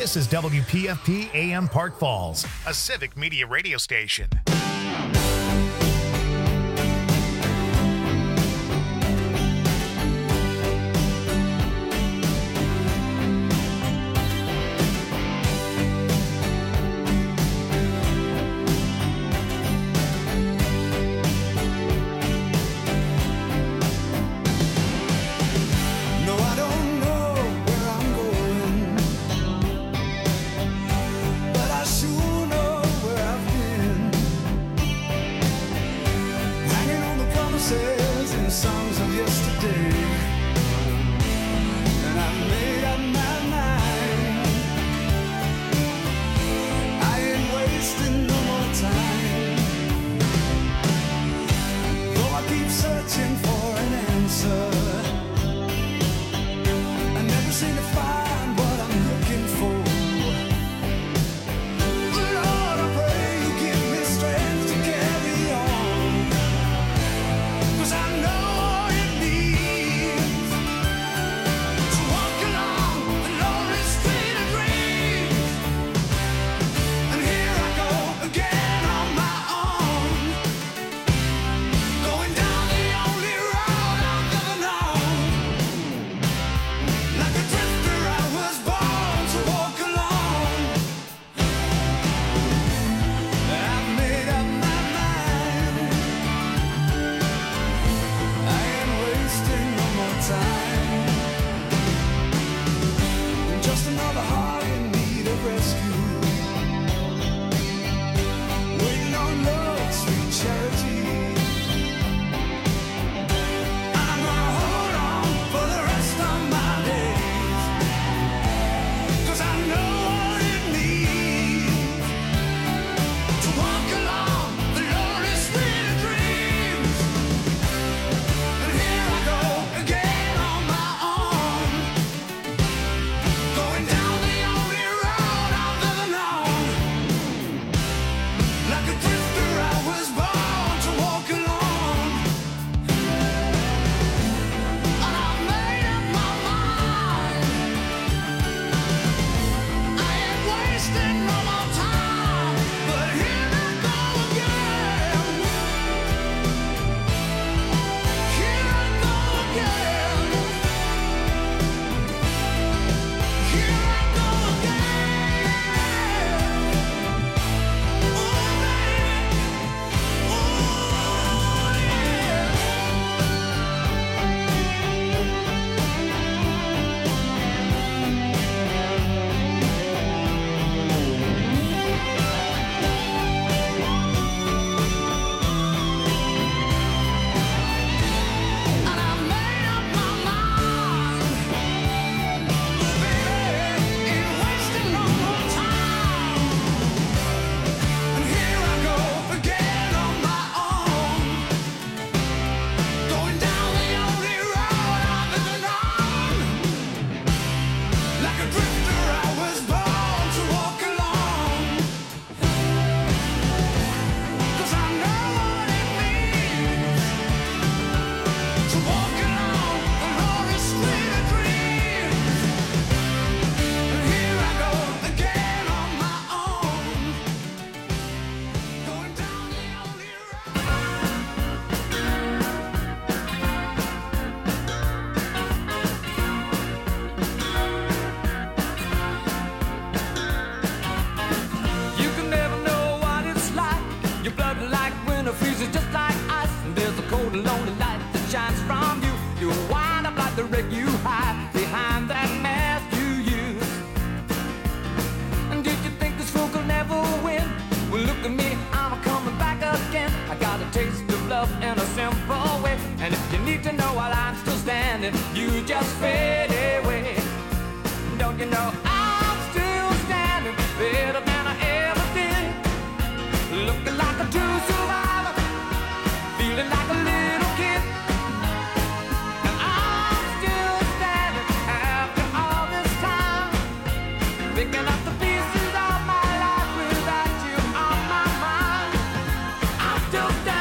This is WPFP AM Park Falls, a civic media radio station.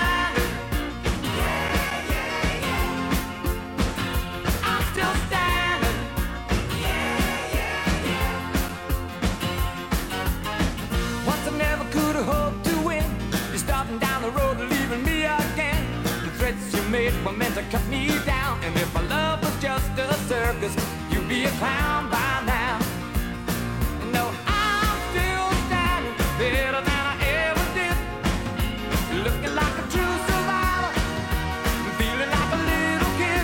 Still stand. cut me down. And if my love was just a circus, you'd be a clown by now. No, I'm still standing better than I ever did, looking like a true survivor, feeling like a little kid.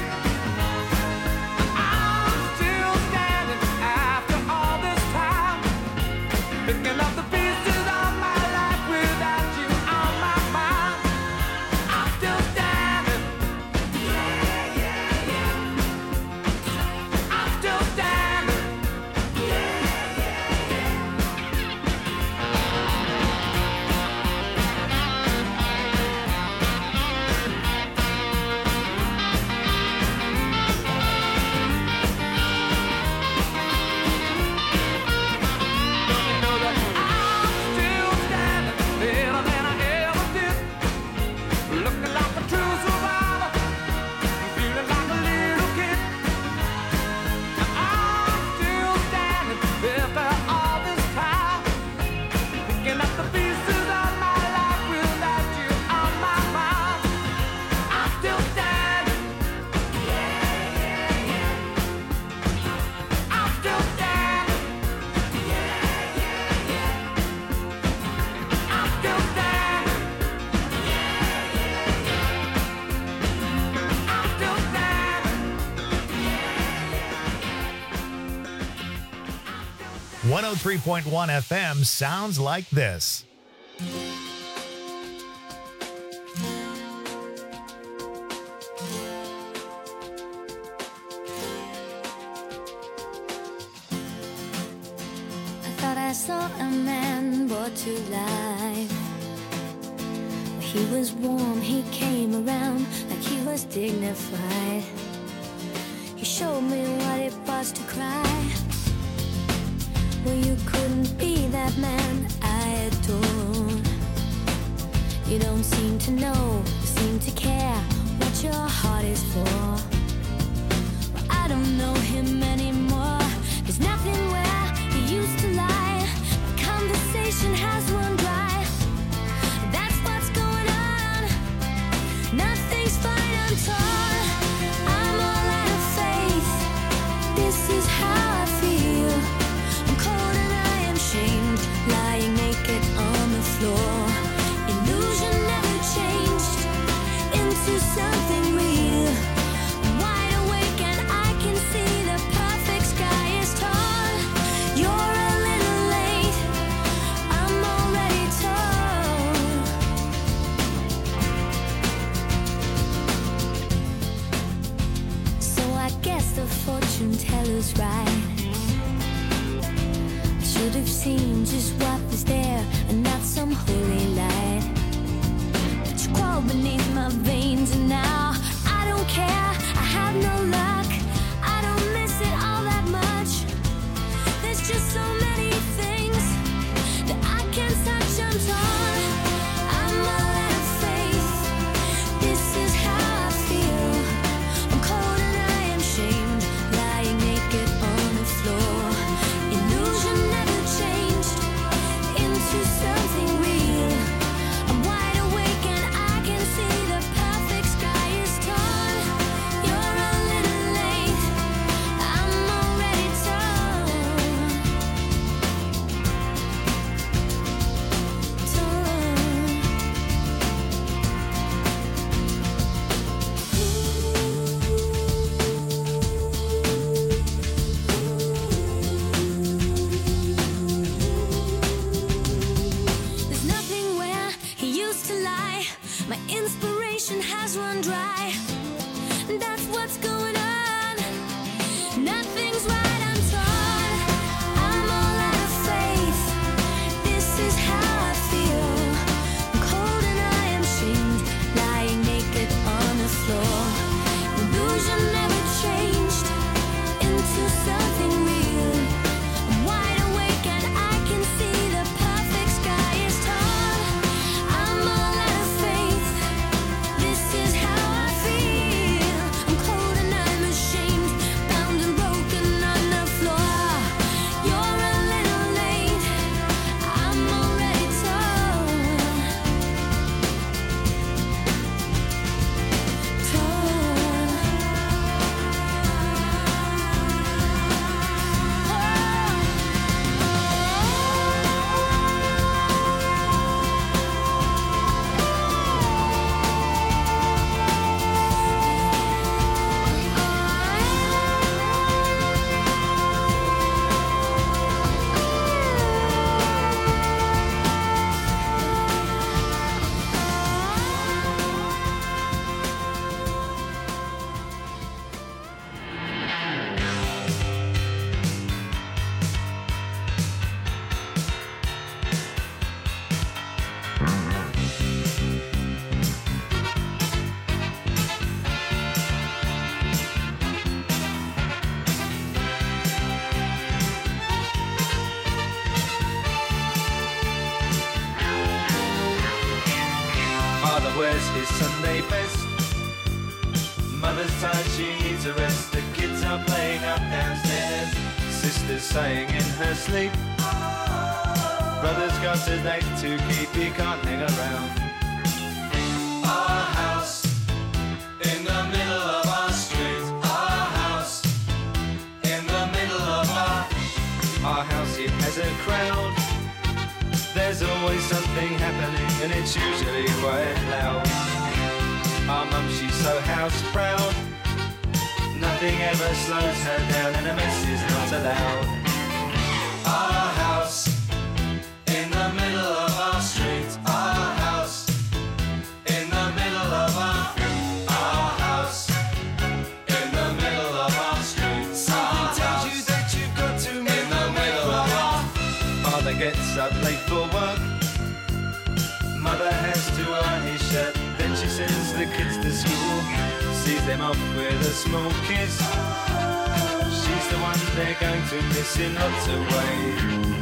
I'm still standing after all this time, picking up the pieces of my life without you on my mind. I'm still standing. Yeah, yeah, yeah. I'm still standing. Yeah, yeah, yeah. 103.1 FM sounds like this. I saw a man brought to life. He was warm, he came around like he was dignified. He showed me what it was to cry. Well, you couldn't be that man I adore. You don't seem to know, seem to care what your heart is for. Well, I don't know him anymore. There's nothing where he used to lie. Conversation has run dry. That's what's going on. Nothing's fine, I'm torn. I'm all out of faith. This is how I feel. I'm cold and I am shamed, lying naked on the floor. Illusion never changed into something real. I'm wide awake and I can see the perfect sky is torn. You're a little late, I'm already torn. So I guess the fortune teller's right. I should have seen just what was there and not some holy light. But you crawl beneath my veins and now I don't care, I have no luck. I don't miss it all that much. There's just so many things that I can't touch, I'm torn. I'm all out of faith. This is how I feel. I'm cold and I am shamed, lying naked on the floor. Illusion never changed into something real. I'm wide awake and I can see the perfect sky is torn. You're a little late, I'm already torn. There's nothing where he used to lie. My inspiration has run dry. That's what's going on. Nothing's right, I'm torn. I'm all out of faith. This is how I feel. I'm cold and I am shamed, lying naked on the floor. Illusion never changed into something real. I'm wide awake and I can see the perfect sky is torn. I'm all out of faith. This is how I feel. I'm cold and I'm ashamed, bound and broken on the floor. You're a little late, I'm already torn. Torn. is Sunday best. Mother's tired, she needs a rest. The kids are playing up downstairs. Sister's sighing in her sleep. Brother's got a date to keep, he can't hang around. Our house in the middle of our street. Our house in the middle of our house, it has a crowd. There's always something happening and it's usually quite loud. Our mum, she's so house proud. Nothing ever slows her down and a mess is not allowed. Our house in the middle of our street. Our house in the middle of our house in the middle of our street. Something tells you that you've got to move in the middle of our. Father gets up late for work. Mother has to iron his shirt. Then she sends the kids to school. Sees them off with a small kiss. She's the one they're going to miss in lots of ways.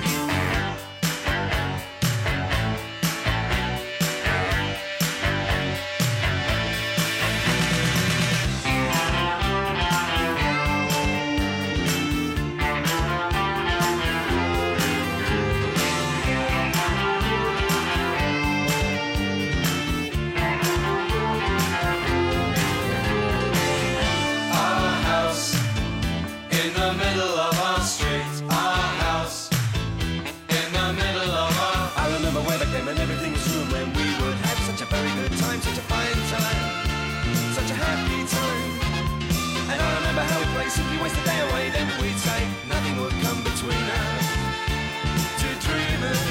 Simply waste the day away, then we'd say nothing would come between us. Two dreamers.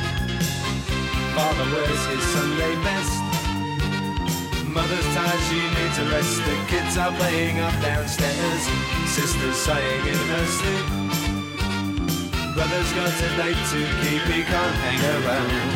Father wears his Sunday best. Mother's tired, she needs a rest. The kids are playing up downstairs. Sister's sighing in her sleep. Brother's got a date to keep, he can't hang around.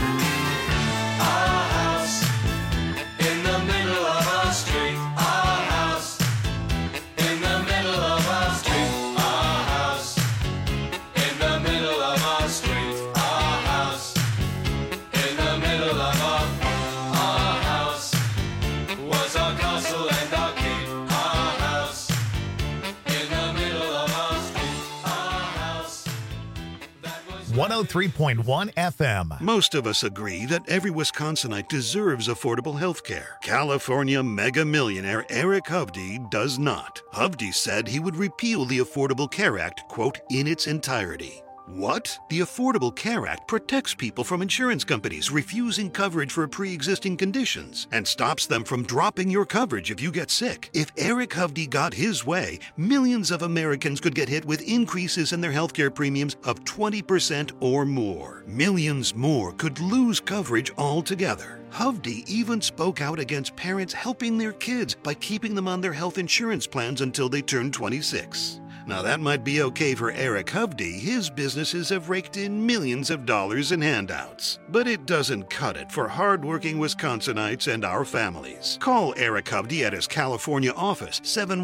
Our house in the middle of our street. Our house in the middle of our street. Our house in the middle of our street. Our house in the middle of our house was our castle and our keep. Our house in the middle of our street. Our house that was 103.1 FM. Most of us agree that every Wisconsinite deserves affordable health care. California mega millionaire Eric Hovde does not. Hovde said he would repeal the Affordable Care Act, quote, in its entirety. What? The Affordable Care Act protects people from insurance companies refusing coverage for pre-existing conditions and stops them from dropping your coverage if you get sick. If Eric Hovde got his way, millions of Americans could get hit with increases in their healthcare premiums of 20% or more. Millions more could lose coverage altogether. Hovde even spoke out against parents helping their kids by keeping them on their health insurance plans until they turn 26. Now that might be okay for Eric Hovde. His businesses have raked in millions of dollars in handouts. But it doesn't cut it for hardworking Wisconsinites and our families. Call Eric Hovde at his California office,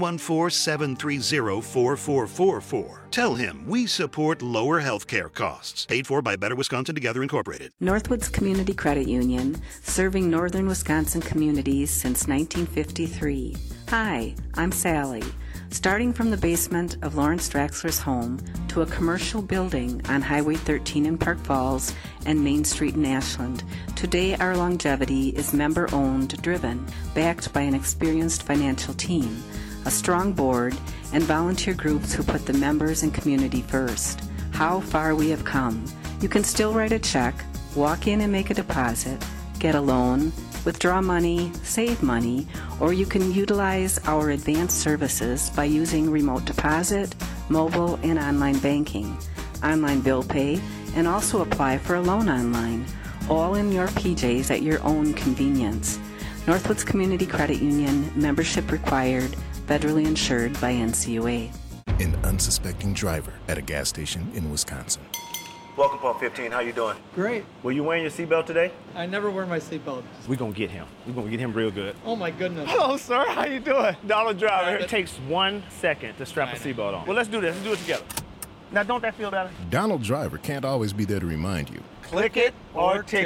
714-730-4444. Tell him we support lower health care costs. Paid for by Better Wisconsin Together Incorporated. Northwoods Community Credit Union, serving northern Wisconsin communities since 1953. Hi, I'm Sally. Starting from the basement of Lawrence Draxler's home to a commercial building on Highway 13 in Park Falls and Main Street in Ashland, today our longevity is member-owned, driven, backed by an experienced financial team, a strong board, and volunteer groups who put the members and community first. How far we have come. You can still write a check, walk in and make a deposit, get a loan, withdraw money, save money, or you can utilize our advanced services by using remote deposit, mobile, and online banking, online bill pay, and also apply for a loan online, all in your PJs at your own convenience. Northwoods Community Credit Union, membership required, federally insured by NCUA. An unsuspecting driver at a gas station in Wisconsin. Welcome, Pump 15. How you doing? Great. Were you wearing your seatbelt today? I never wear my seatbelt. We're going to get him. We're going to get him real good. Oh, my goodness. Hello, sir. How you doing? Donald Driver. It takes 1 second to strap a seatbelt on. Well, let's do this. Let's do it together. Now, don't that feel better? Donald Driver can't always be there to remind you. Click it or ticket.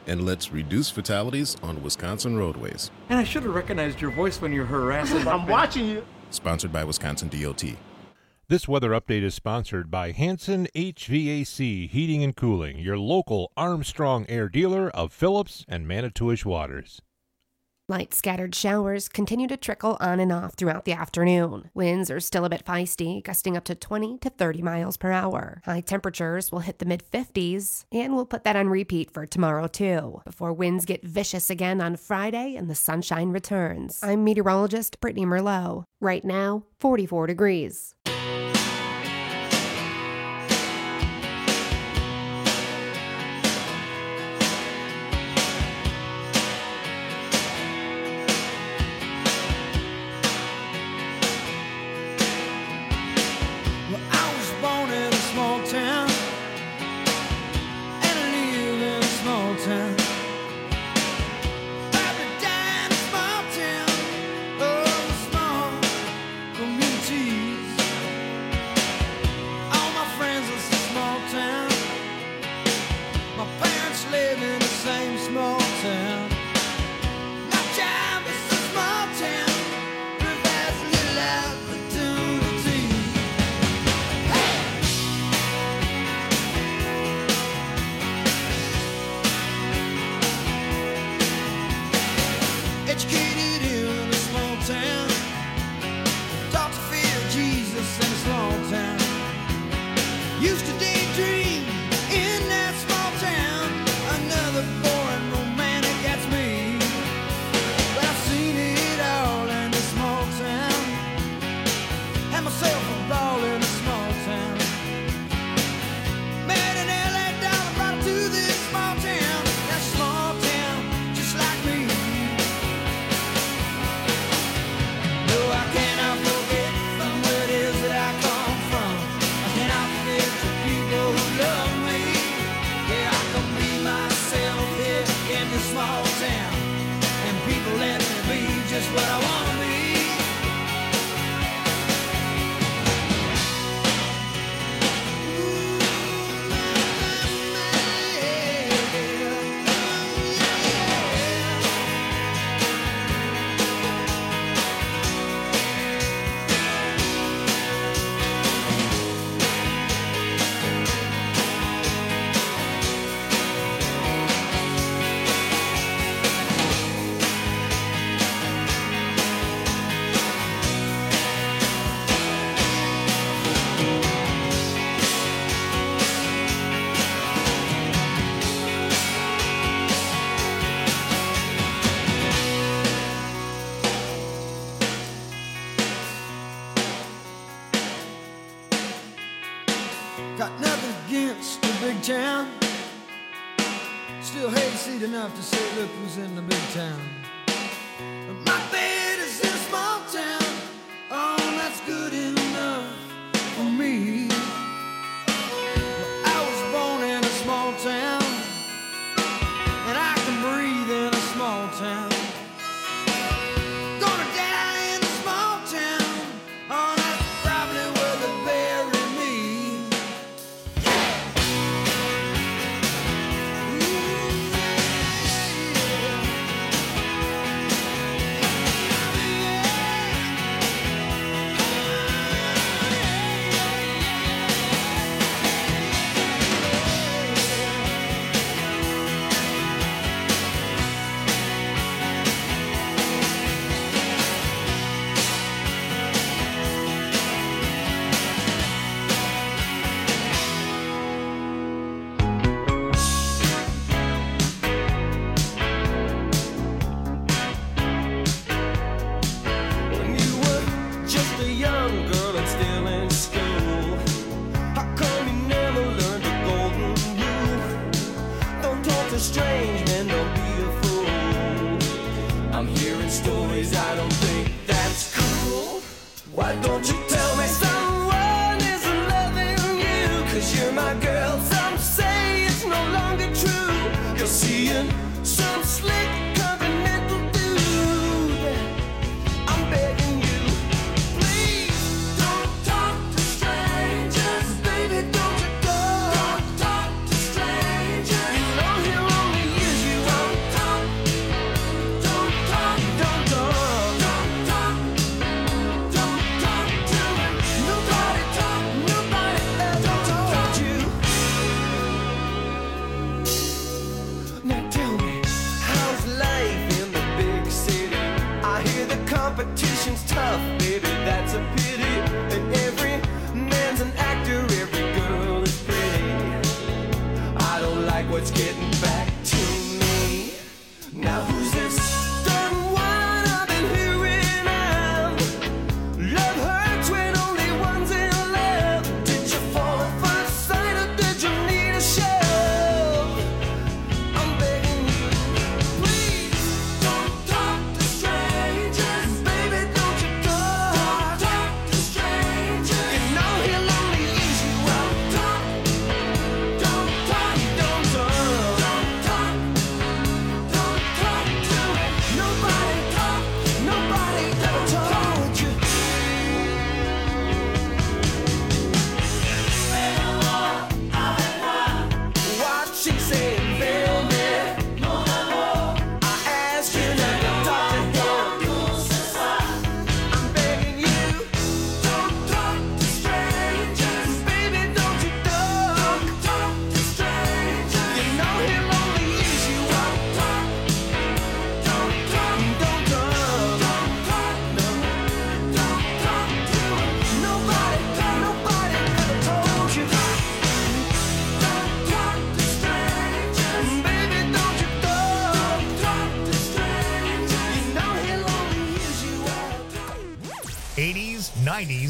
And let's reduce fatalities on Wisconsin roadways. And I should have recognized your voice when you're harassing. I'm watching you. Sponsored by Wisconsin DOT. This weather update is sponsored by Hanson HVAC Heating and Cooling, your local Armstrong Air dealer of Phillips and Manitowish Waters. Light scattered showers continue to trickle on and off throughout the afternoon. Winds are still a bit feisty, gusting up to 20 to 30 miles per hour. High temperatures will hit the mid-50s, and we'll put that on repeat for tomorrow too, before winds get vicious again on Friday and the sunshine returns. I'm meteorologist Brittany Merlot. Right now, 44 degrees. Got nothing against the big town. Still hate to see it enough to say, look who's in the big town. But my bed is in a small town. Oh, that's good enough for me. Well, I was born in a small town, and I can breathe in a small town. Gonna die in a small town. Oh, that's probably where they bury me.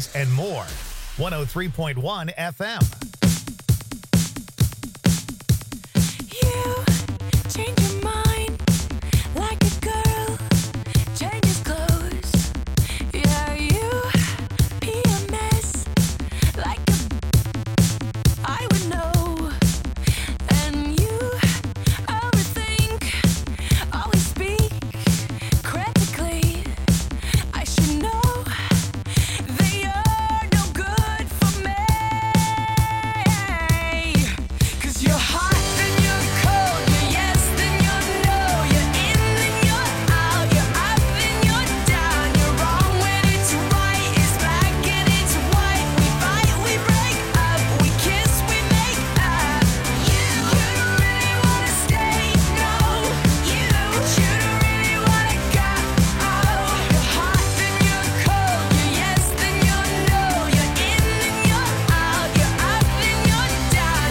news, and more. 103.1 FM. Change your mind like a girl changes clothes. Yeah, you be a mess like I would know. And you overthink, always speak critically. I should know that you're no good for me. 'Cause you're hot and you're cold, you're yes then you're no, you're in then you're out, you're up then you're down, you're wrong when it's right, it's black and it's white. We fight, we break up, we kiss, we make up. You don't really wanna stay, no. You don't really wanna go. You're hot then you're cold, you're yes then you're no, you're in then you're out, you're up then you're down.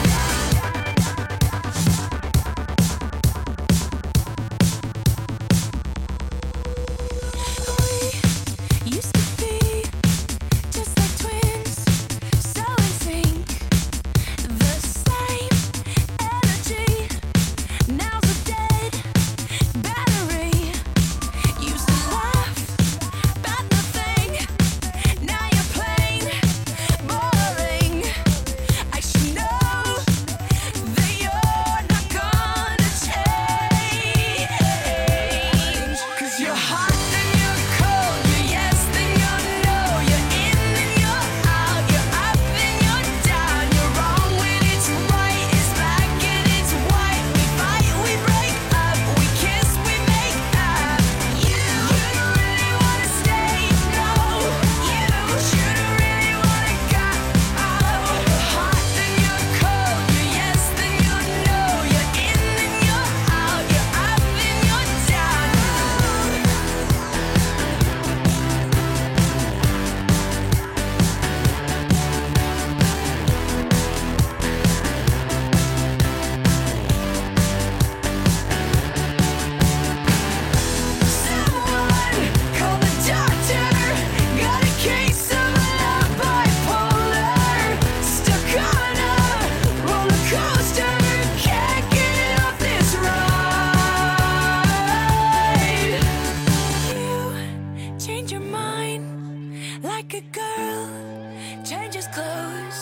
We used to be just like twins, so in sync, the same energy. Now's a dead battery. Used to laugh about nothing. Now you're plain boring. I should know that you're not gonna change. 'Cause you're hot then you're cold, you're yes then you're no, you're in then you're out, you're up then you're down, you're wrong when it's right, it's black and it's white. We fight, we break up, we kiss, we make up. You don't really wanna stay, no. You shouldn't really wanna go. You're hot then you're cold, you're yes then you're no, you're in then you're out, you're up then you're down. Someone call the doctor. Got a case of love bipolar. Stuck on a roller coaster. Can't get off this ride. You change your mind like a girl changes clothes.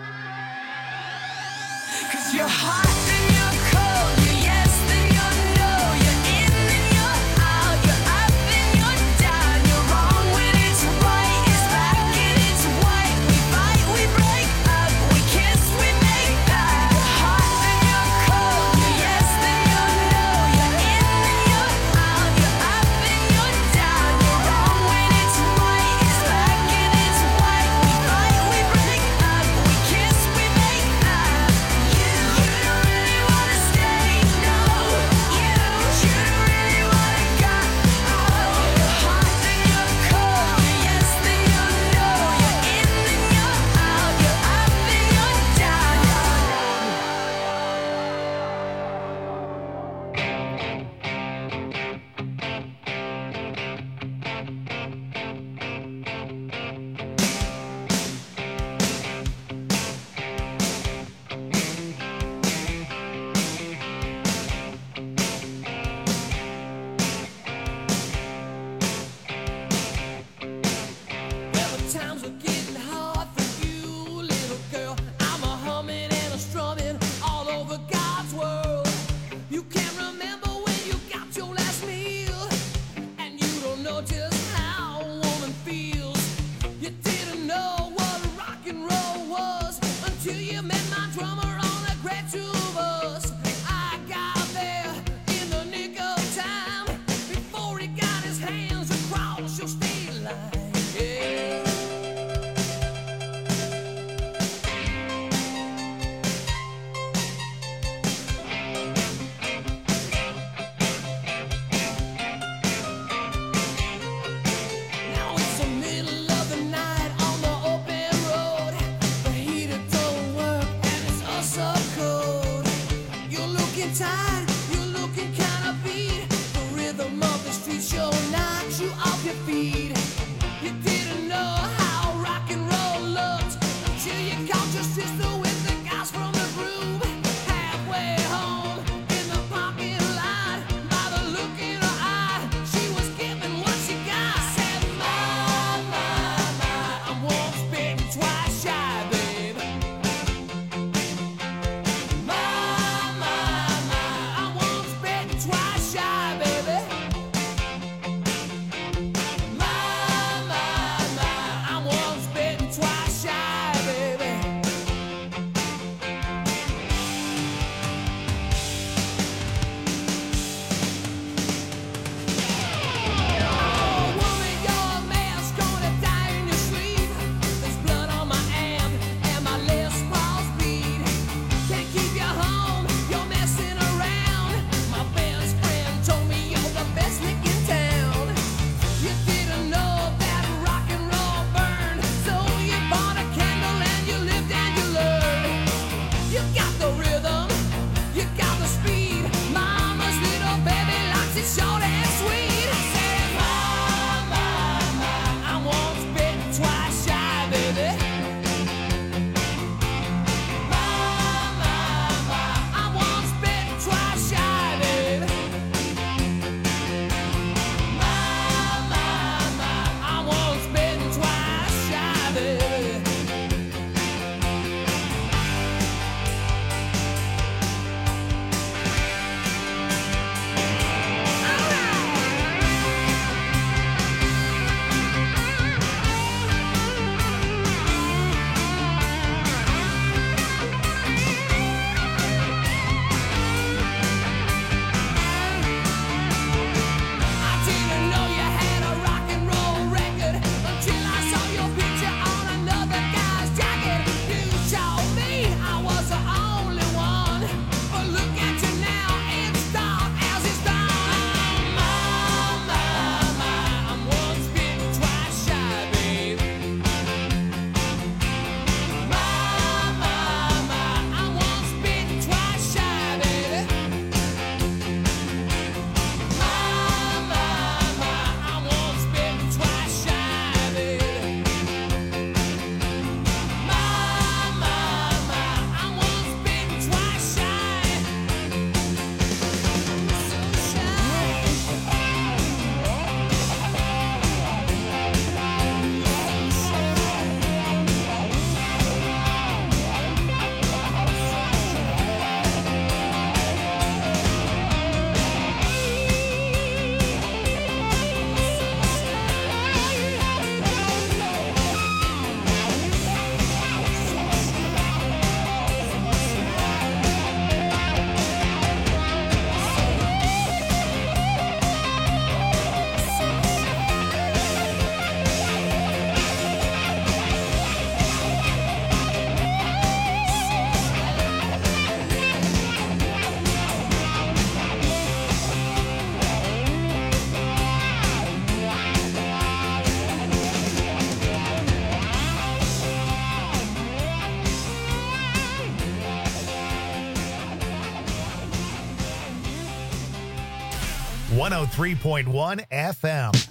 'Cause you're hot then you're cold, you're yes then you're no, you're in then you're out, you're up then you're down, you're wrong when it's right, it's black and it's white. We fight, we break up, we kiss, we make up. You're hot then you're cold, you're yes then you're no, you're in then you're out, you're up then you're down, you're wrong when it's right, it's black and it's white. We fight, we break up, we kiss, we make up. You don't 103.1 FM.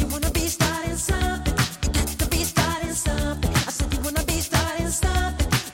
Something. I said you wanna be starting something.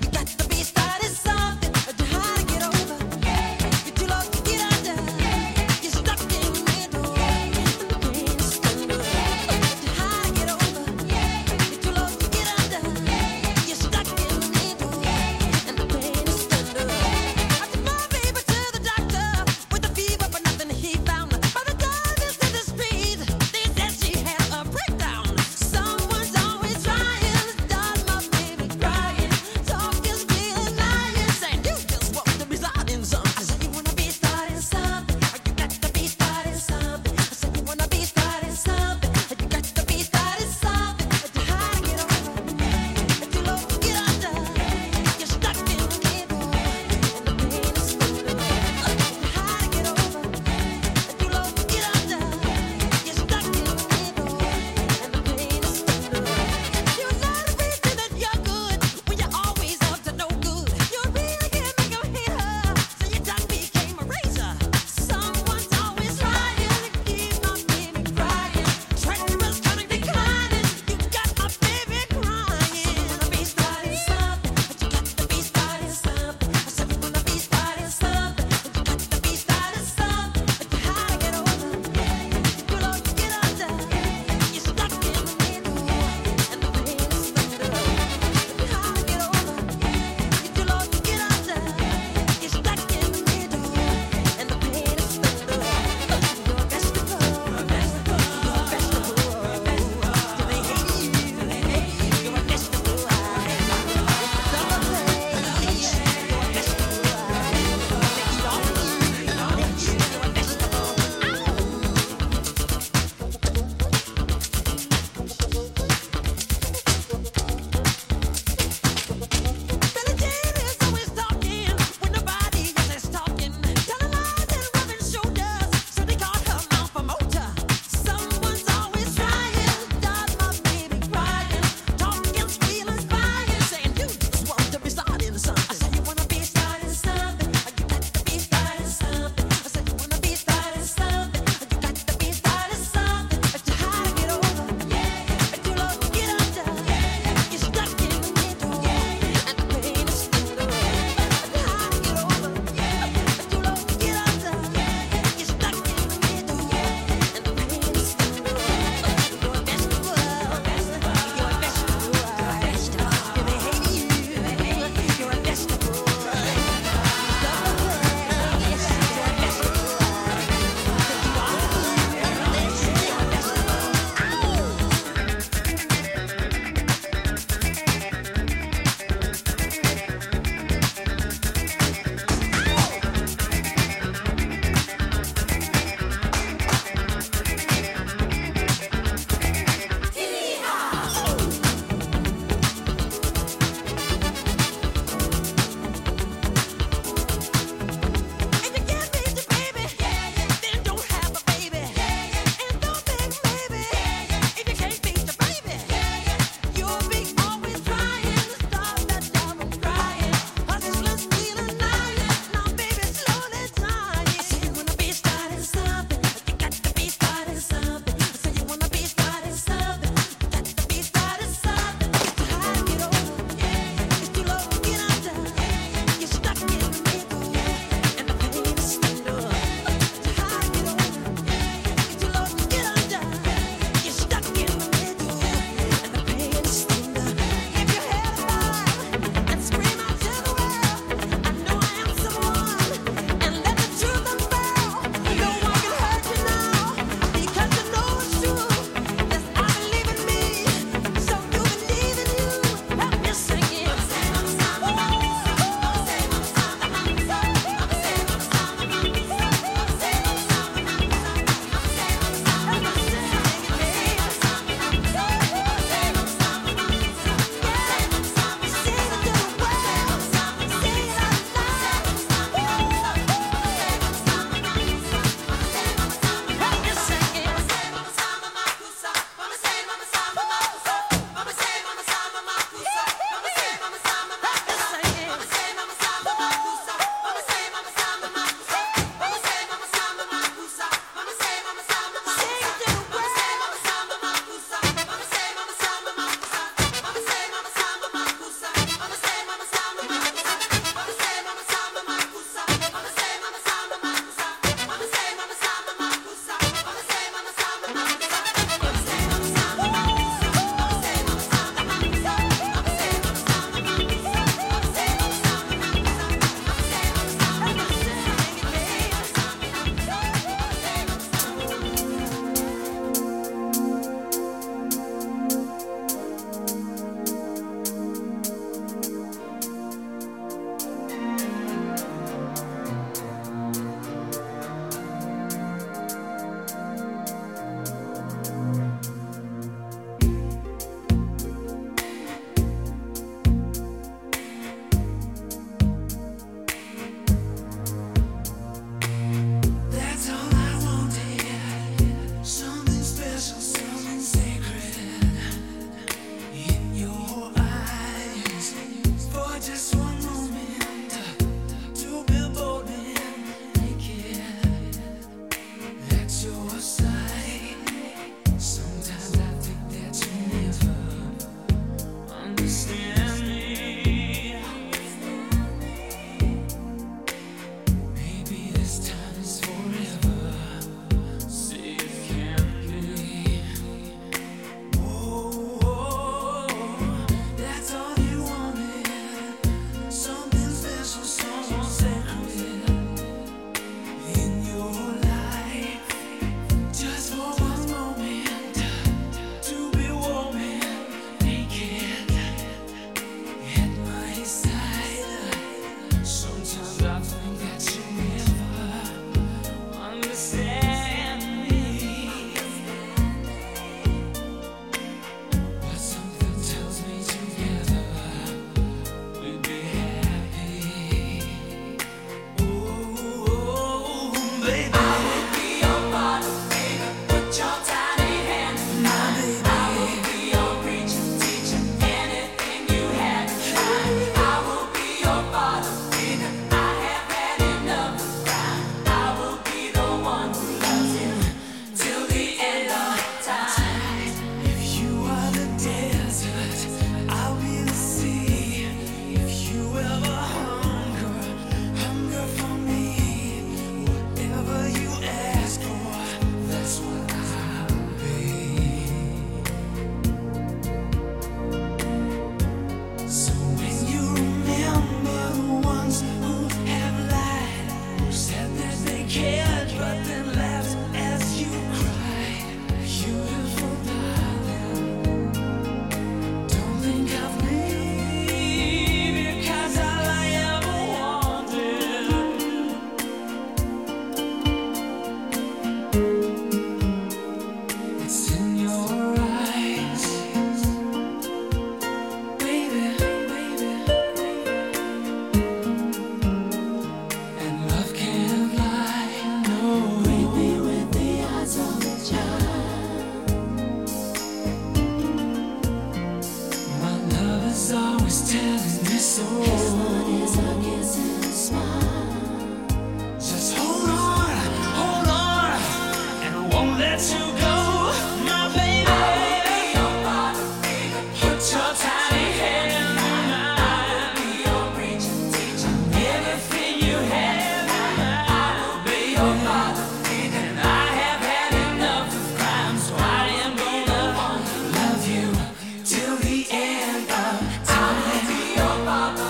soon. As long as you smile. Just hold on, and I won't let you go, my baby. I will be your father, baby. Put your tiny hand in mine. I will be your preacher, teacher. Everything you have, I will be your father, baby. And I have had enough of crime, so I am gonna love you till the end of time. I will be your father.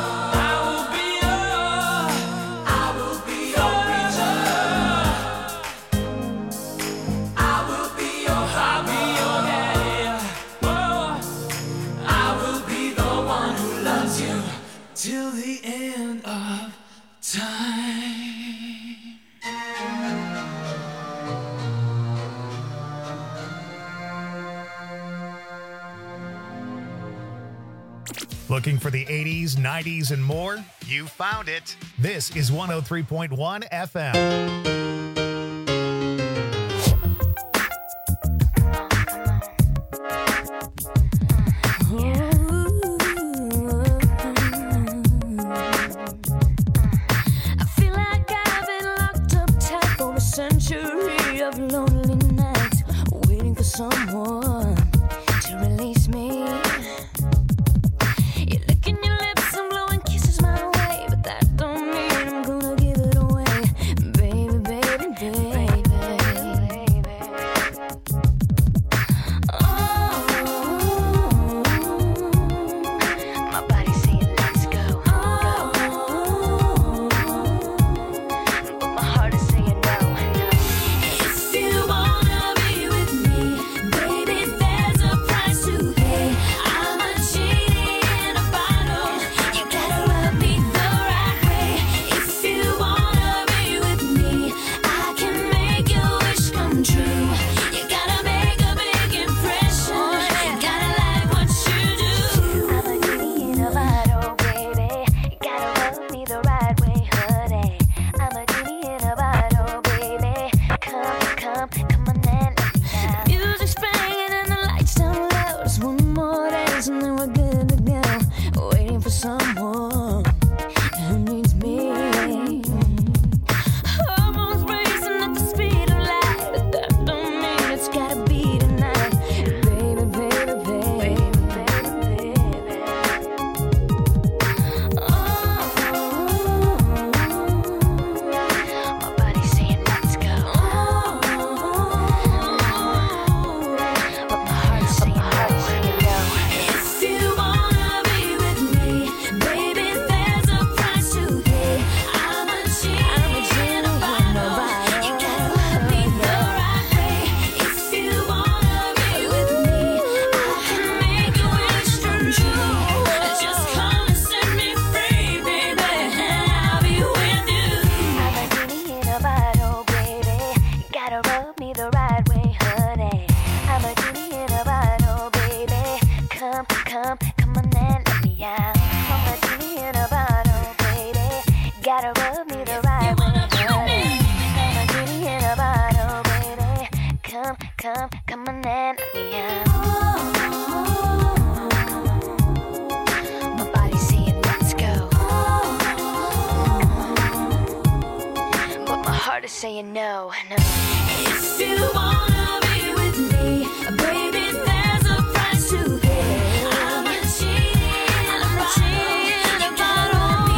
I will be your preacher. I will be your daddy. Oh, I will be the one who loves you till the end of time. Looking for the 80s, 90s, and more? You found it. This is 103.1 FM. I feel like I've been locked up tight for a century of lonely nights, waiting for someone to release me. You're licking your lips and blowing kisses my way, but that don't mean I'm gonna give it away, baby, baby, baby. Oh, my body's saying let's go. But my heart is saying no. If you wanna be with me, baby, there's a price to pay. I'm a genie in a bottle. You gotta love me the right way. If you wanna be with me, I can make your wish come true. You gotta make a big impression. You gotta like what you do. I'm a genie in a bottle, baby. You gotta love me the right way, honey. I'm a genie in a bottle, baby. Come on and let me out. Music's playing and the lights down low. Just one more dance and then we're good to go. Waiting for someone who needs me. Hormones racing at the speed of light, but that don't mean it's gotta be tonight, baby, baby, baby, baby, baby. My body's saying let's go. But my heart's saying no. If you wanna be with me, baby, there's a price to pay. I'm a genie in a bottle. You gotta love me the right way. If you wanna be with me, I can make your wish come true. Just come and set me free, baby, and I'll be with you. I'm a genie in a bottle, baby. You gotta rub me the right way, honey. I'm a genie in a bottle, baby. Come on and let me out. I'm a genie in a bottle, baby. Gotta rub me the right way, honey. I'm a genie in a bottle, baby. Come on and let me out. My body's saying let's go, but my heart is saying no. If you wanna be with me, baby, there's a price to pay. I'm a genie in a bottle.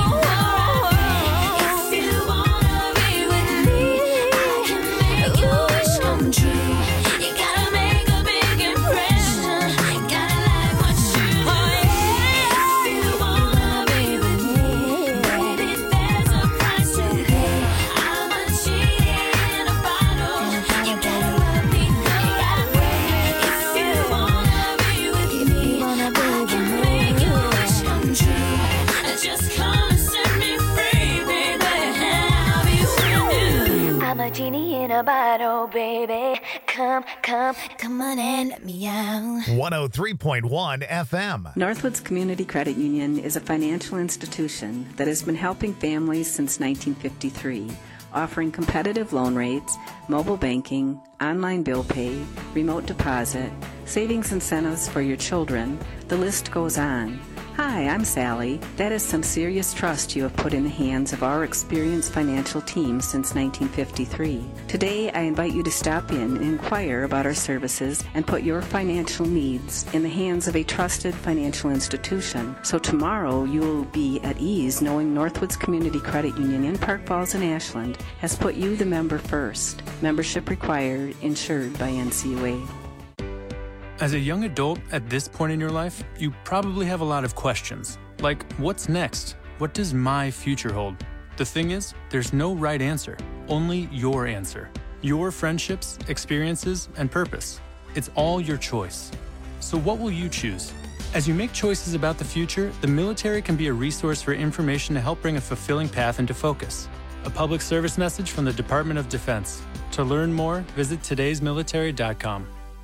If you wanna be with me, I can make your wish come true. You gotta make a big impression. You gotta like what you do. If you wanna be with me, baby, there's a price to pay. I'm a genie in a bottle. You gotta love me the right way. If you wanna be with me, I can make your wish come true. Just come and set me free, baby, and I'll be with you. I'm a genie in a bottle, baby. Come on and let me out. 103.1 FM. Northwoods Community Credit Union is a financial institution that has been helping families since 1953, offering competitive loan rates, mobile banking, online bill pay, remote deposit, savings incentives for your children. The list goes on. Hi, I'm Sally. That is some serious trust you have put in the hands of our experienced financial team since 1953. Today, I invite you to stop in and inquire about our services and put your financial needs in the hands of a trusted financial institution. So tomorrow, you will be at ease knowing Northwoods Community Credit Union in Park Falls and Ashland has put you, the member, first. Membership required, insured by NCUA. As a young adult at this point in your life, you probably have a lot of questions. Like, what's next? What does my future hold? The thing is, there's no right answer, only your answer. Your friendships, experiences, and purpose. It's all your choice. So what will you choose? As you make choices about the future, the military can be a resource for information to help bring a fulfilling path into focus. A public service message from the Department of Defense. To learn more, visit todaysmilitary.com.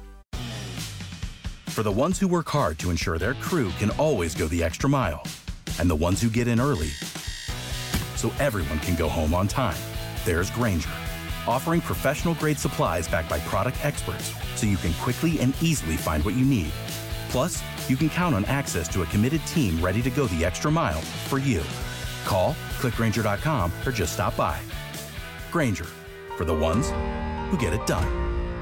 For the ones who work hard to ensure their crew can always go the extra mile, and the ones who get in early so everyone can go home on time, there's Grainger, offering professional-grade supplies backed by product experts so you can quickly and easily find what you need. Plus, you can count on access to a committed team ready to go the extra mile for you. Call, click Grainger.com, or just stop by. Grainger, for the ones who get it done.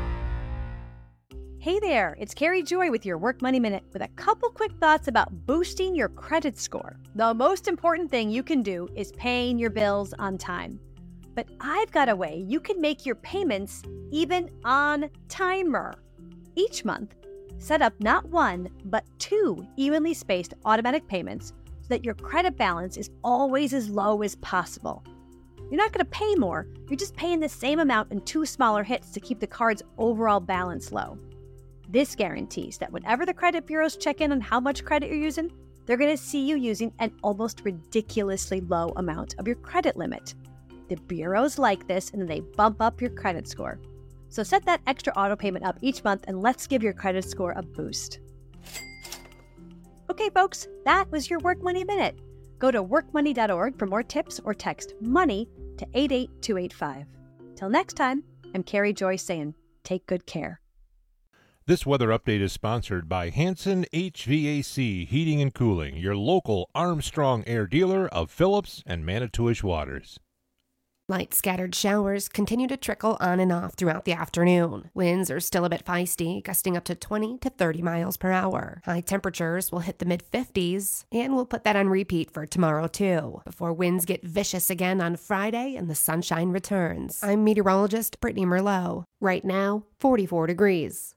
Hey there, it's Carrie Joy with your Work Money Minute with a couple quick thoughts about boosting your credit score. The most important thing you can do is paying your bills on time. But I've got a way you can make your payments even on timer. Each month, set up not one, but 2 evenly spaced automatic payments so that your credit balance is always as low as possible. You're not going to pay more, you're just paying the same amount in 2 smaller hits to keep the card's overall balance low. This guarantees that whenever the credit bureaus check in on how much credit you're using, they're going to see you using an almost ridiculously low amount of your credit limit. The bureaus like this, and then they bump up your credit score. So set that extra auto payment up each month, and let's give your credit score a boost. Okay, folks, that was your Work Money Minute. Go to workmoney.org for more tips or text MONEY to 88285. Till next time, I'm Carrie Joy saying, take good care. This weather update is sponsored by Hanson HVAC Heating and Cooling, your local Armstrong Air dealer of Phillips and Manitowish Waters. Light scattered showers continue to trickle on and off throughout the afternoon. Winds are still a bit feisty, gusting up to 20 to 30 miles per hour. High temperatures will hit the mid-50s, and we'll put that on repeat for tomorrow too, before winds get vicious again on Friday and the sunshine returns. I'm meteorologist Brittany Merlot. Right now, 44 degrees.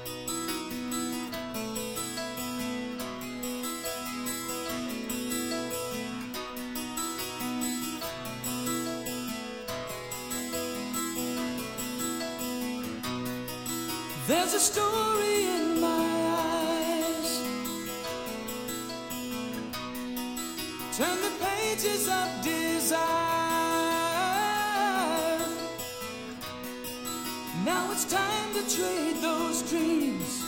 There's a story in my eyes. Turn the pages of desire. Now it's time to trade those dreams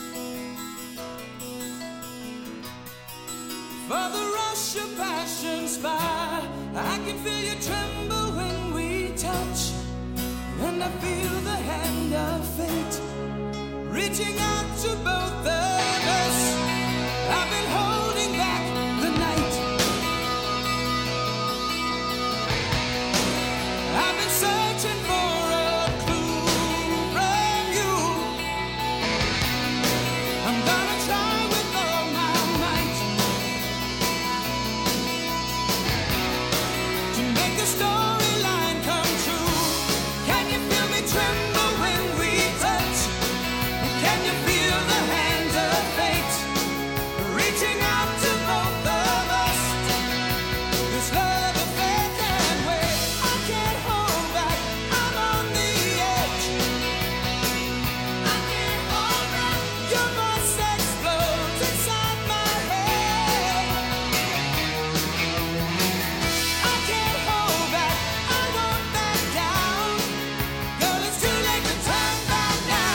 for the rush of passion's fire. I can feel you tremble when we touch, and I feel the hand of fate reaching out to both of us. I've been holding back the night. I've been searching for a clue from you. I'm gonna try with all my might to make the storyline come true. Can you feel me tremble when we touch? Can you feel the hands of fate reaching out to both of us? This love affair can't wait. I can't hold back. I'm on the edge. I can't hold back. Your voice explodes inside my head. I can't hold back. I won't back down. Girl, it's too late to turn back now.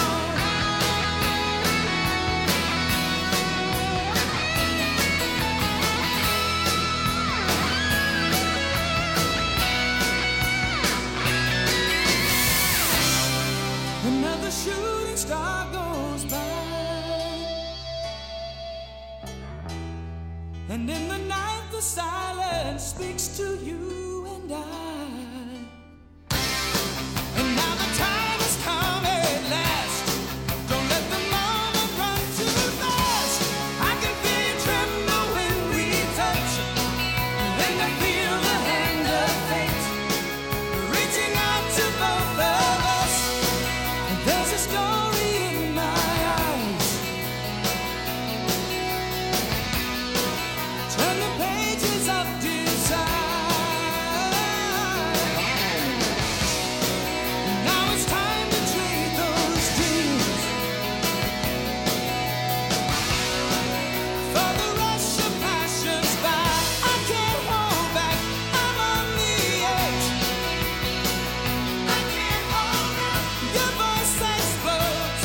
Another shooting star goes by. And in the night the silence speaks to you and I. And now the time has come at last. Don't let the moment run too fast. I can feel you tremble when we touch. Then I feel the hand of fate reaching out to both of us. And there's a story in my eyes. Turn the pages of desire. Now it's time to trade those dreams for the rush of passions by. I can't hold back, I'm on the edge. I can't hold back. Your voice explodes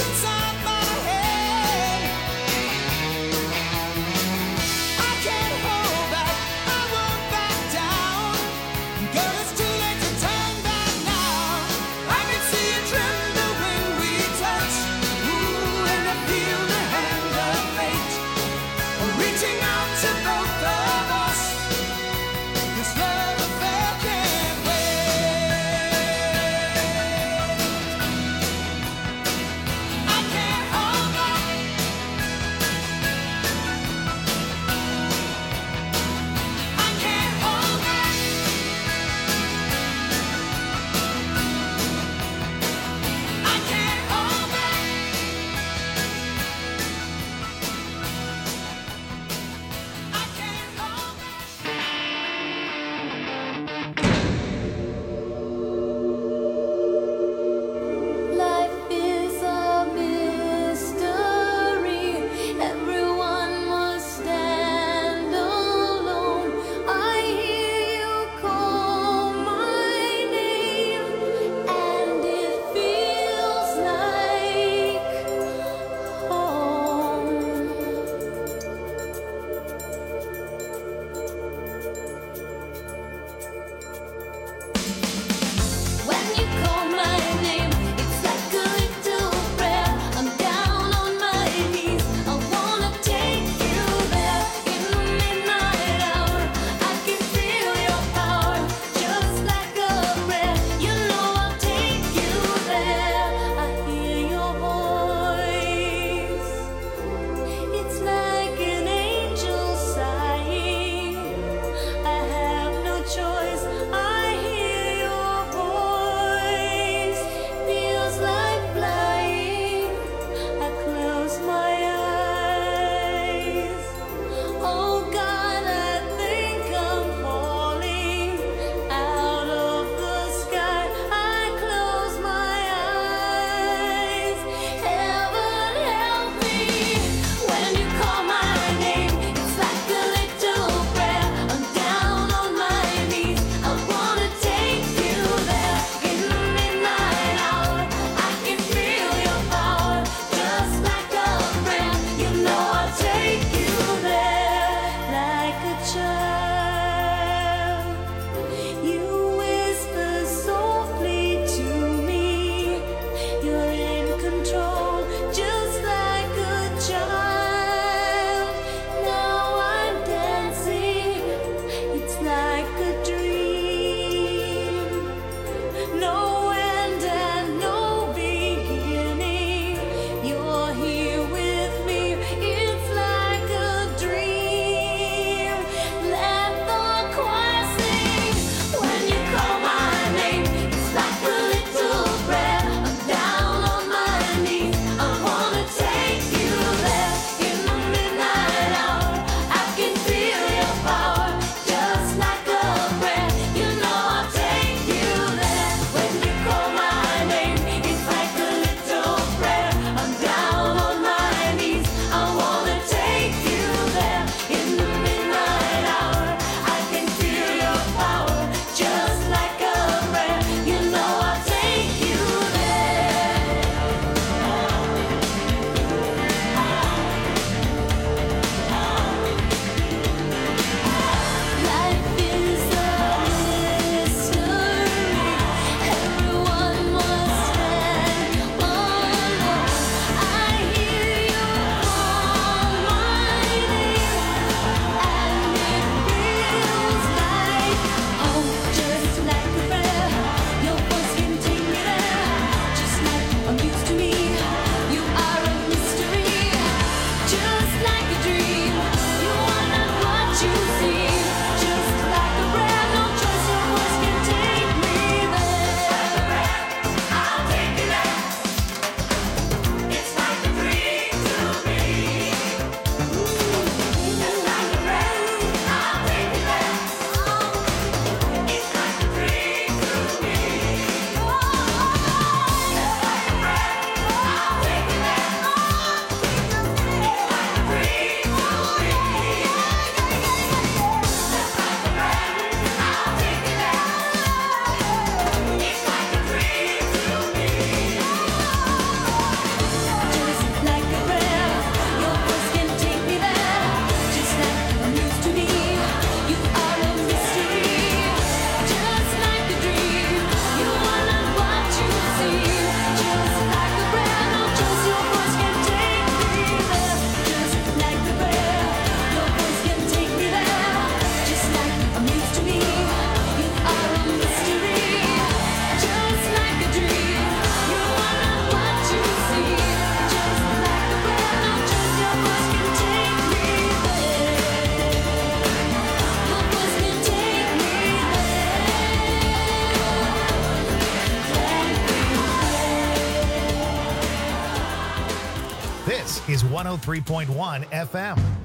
This is 103.1 FM.